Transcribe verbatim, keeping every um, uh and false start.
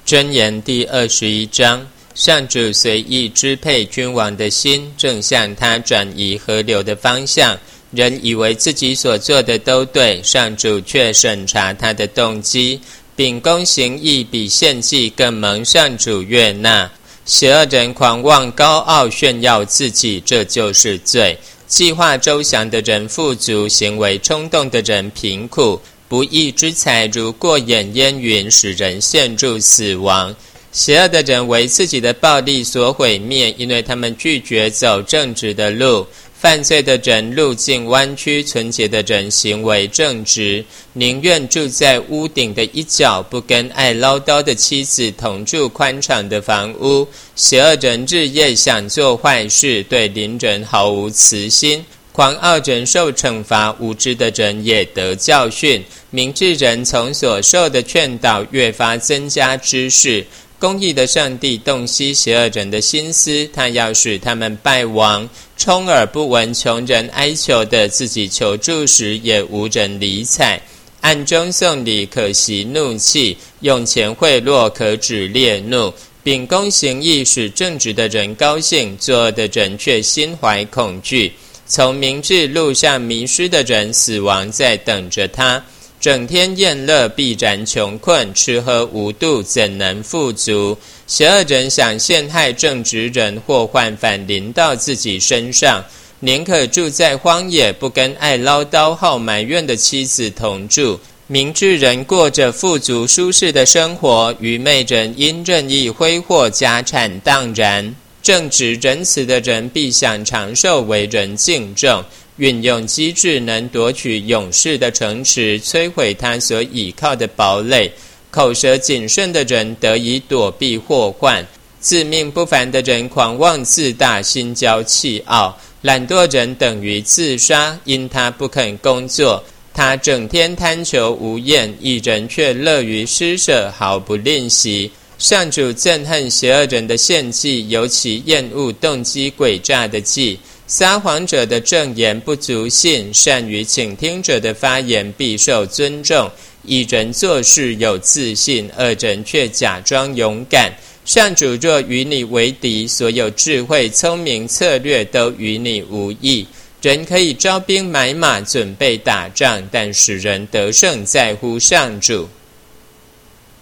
箴言第二十一章，上主随意支配君王的心，正向他转移河流的方向。人以为自己所做的都对，上主却审查他的动机。秉公行义比献祭更蒙上主悦纳。邪恶人狂妄高傲，炫耀自己，这就是罪。计划周详的人富足，行为冲动的人贫苦。不义之财如过眼烟云，使人陷入死亡。邪恶的人为自己的暴力所毁灭，因为他们拒绝走正直的路。犯罪的人路径弯曲，纯洁的人行为正直。宁愿住在屋顶的一角，不跟爱唠叨的妻子同住宽敞的房屋。邪恶人日夜想做坏事，对邻人毫无慈心。狂傲人受惩罚，无知的人也得教训。明智人从所受的劝导越发增加知识。公义的上帝洞悉邪恶人的心思，他要使他们败亡。充耳不闻穷人哀求的，自己求助时也无人理睬。暗中送礼可息怒气，用钱贿赂可止烈怒。秉公行义使正直的人高兴，作恶的人却心怀恐惧。从明智路上迷失的人，死亡在等着他。整天宴乐必然穷困，吃喝无度怎能富足？邪恶人想陷害正直人，祸患反临到自己身上。宁可住在荒野，不跟爱唠叨好埋怨的妻子同住。明智人过着富足舒适的生活，愚昧人因任意挥霍家产荡然。正直仁慈的人必享长寿，为人敬重。运用机智能夺取勇士的城池，摧毁他所倚靠的堡垒。口舌谨慎的人得以躲避祸患。自命不凡的人狂妄自大，心骄气傲。懒惰人等于自杀，因他不肯工作。他整天贪求无厌，一人却乐于施舍，毫不吝惜。上主憎恨邪恶人的献祭，尤其厌恶动机诡诈的祭。撒谎者的证言不足信，善于倾听者的发言必受尊重。一人做事有自信，恶人却假装勇敢。上主若与你为敌，所有智慧聪明策略都与你无益。人可以招兵买马，准备打仗，但使人得胜在乎上主。